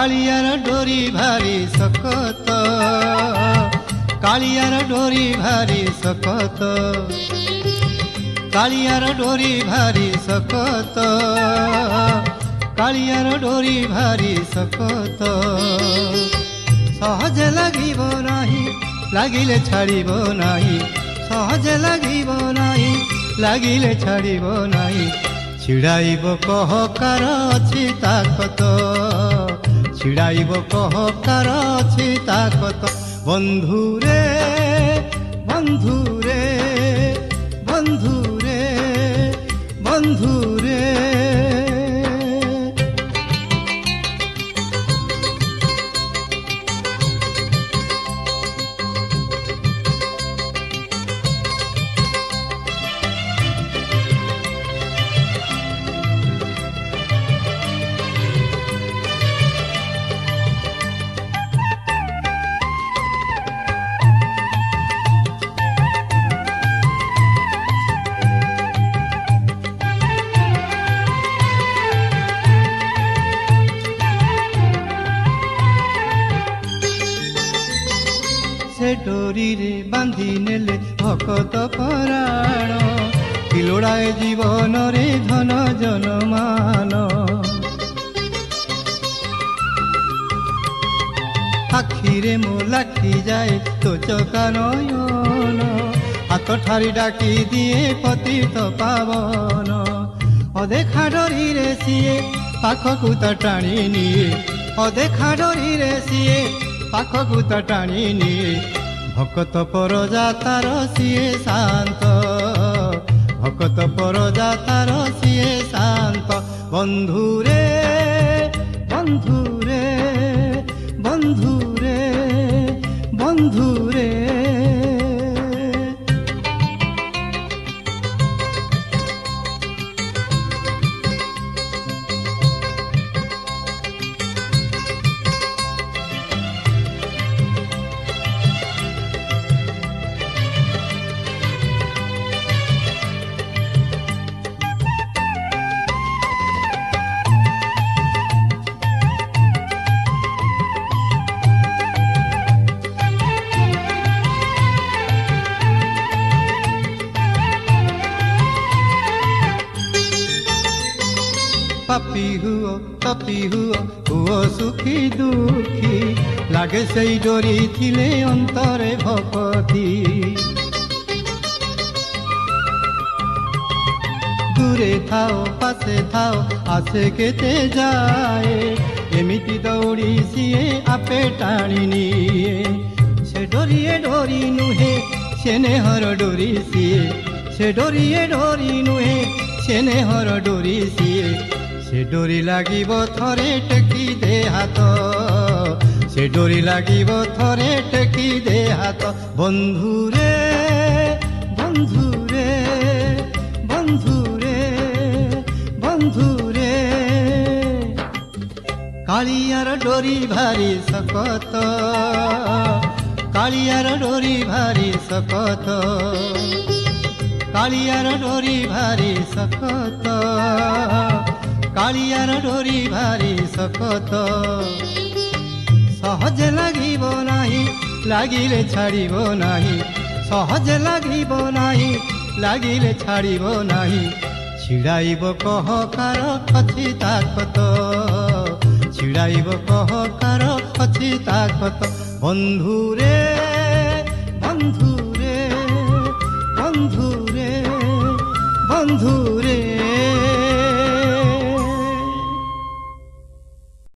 कालियार डोरी भारी सकत, कालियार डोरी भारी सकत, कालियार डोरी भारी सकत, कालियार डोरी भारी सकत। सहजे लागिब नाही लागिले छाड़िब नाही, सहजे लागिब नाही लागिले छाड़िब नाही। छिड़ाइब कह कार अछि ताकत, छिड़ाइब कह कार अछि ताकत। बंधुरे बंधुरे बंधुरे बंधुरे। से डोरी रे बांधी नेले भकत पराण, किलोड़ाए जीवन रे धन जनमान। आखिरे मो लाखी जाए तो चका नयन, हाथ ठारी डाकी दिए पतित पावन। अदेखा डोरी रे सीए पाखकु त टाणी निए, अदेखा डोरी रे सीए पाखकु त टाणी निए। भकत परजा तार सीए शांत, भकत परजा तार सीए शांत। बंधुरे बंधुरे बंधुरे बंधुरे। पापी हुओ तपी हुओ सुखी दुखी, लागे सेई डोरी थिले अंतरे भक्ति। दूरे थाओ पासे थाओ आसे केते जाए, एमिति दौड़ी सीए आपे टाणी निए। से डोरिए डोरी नुहे से नेहर डोरी सीए, से डोरिए डोरी नुहे से नेहर डोरी सीए। से डोरी लागिब थरे टेकी दे हाथ, से डोरी लागिब थरे टेकी दे हाथ। बंधुरे बंधुरे बंधुरे बंधुरे। कालियार डोरी भारी सकत, कालियार डोरी भारी सकत, कालियार डोरी भारी सकत, कालियार डोरी भारी सकत। सहजे लागिब नाही लागिले छाड़िब नाही, सहजे लागिब नाही लागिले छाड़िब नाही। छिड़ाइब कह कार अछि ताकत, छिड़ाइब कह कार अछि ताकत। बंधुरे बंधुरे बंधुरे बंधुरे।